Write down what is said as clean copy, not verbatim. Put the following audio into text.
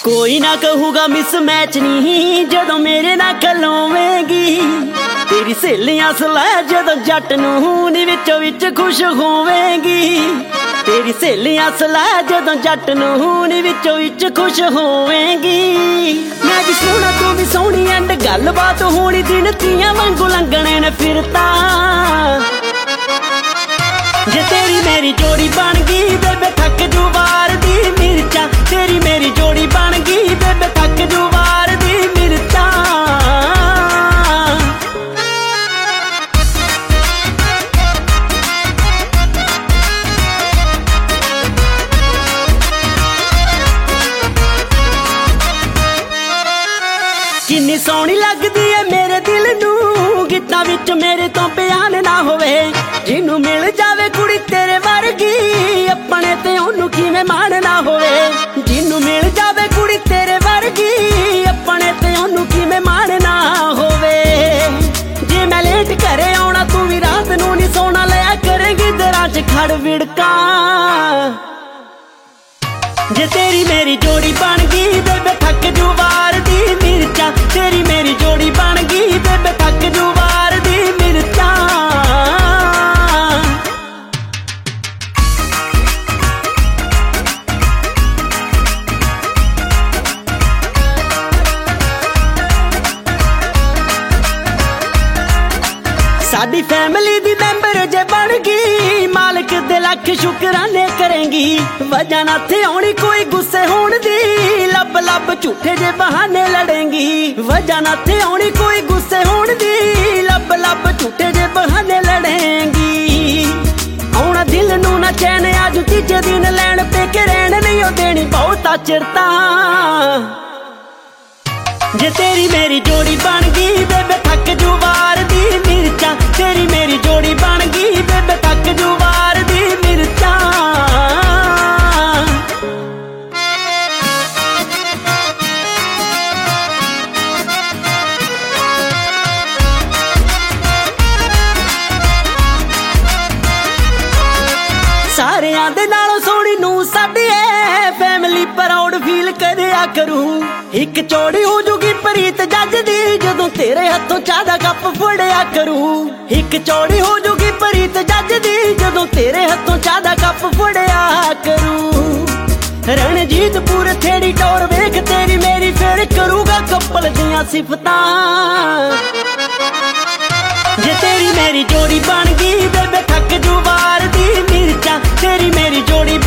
कोई ना कहूगा miss match नहीं जदों मेरे ना खलोवेगी। तेरी सहेलियां सलाह जदों जट नूं नी विचों विच खुश होवेगी। तेरी सहेलियां सलाह जदों जट नूं नी विचों विच खुश होवेगी। मैं भी सोहना तू भी सोहनी एंड गलबात होनी दिन तियां वांगू लंघणे ने फिरता। जे तेरी मेरी जोड़ी बन गई बेबे थक जू वार दी मिर्चा। तेरी मेरी जोड़ी बन गई बेबे थक जू वार दी मिर्चा। किन्नी सोहनी लगदी है मेरे दिल नूं गीतां विच मेरे तो बयान ना होवे। जिन्नू मिल जावे कुड़ी तेरे वर्गी अपने ते ओनू किवें मान ना होवे। जिन्नू मिल जावे कुड़ी तेरे वर्गी अपने ते ओनू किवें मान ना होवे। जे मैं लेट घरे आउणा तू भी रात नू नी सोना लिया करेगी दरां च खड़ विड़का। जे तेरी मेरी जोड़ी बन गई बेबे थक जू वार दी मिर्चा। तेरी मेरी जोड़ी बन गई बेबे थक जू वार दी मिर्चा। साडी फैमिली दी मैंबर जे बन गई मालिक दे लख शुकराने करेंगी। वजह ना थे आउणी कोई गुस्से होण दी लब लब झूठे जे बहाने लड़ेंगी। वजह ना थे आउणी कोई गुस्से होण दी लब लब झूठे जे बहाने लड़ेंगी। आउणा दिल नू ना चैन अज तीजे दिन लैण पे के रहन नहीं ओ देनी बहुता चिरता। जे तेरी मेरी जोड़ी बन गई बेबे थक जू वार दी मिर्चा। तेरी मेरी जोड़ी बन गई बेबे थक जू वार दी मिर्चा। सारियां दे नालों सोहनी नूं साडी ऐ फैमिली प्राउड फील करिया करूं। एक चौड़ी हो जूगी प्रीत जज दी जदों तेरे हथों चाह दा कप फड़िया करूं। एक चौड़ी हो जूगी प्रीत जज दी जदों तेरे हथों चाह दा कप फड़िया करूं। रणजीत पूरे थेड़ी टोर वेख तेरी मेरी फिर करूगा कपल दियां सिफतां। जे तेरी मेरी जोड़ी बन गई बेबे थक जू वार दी मिर्चा। तेरी मेरी जोड़ी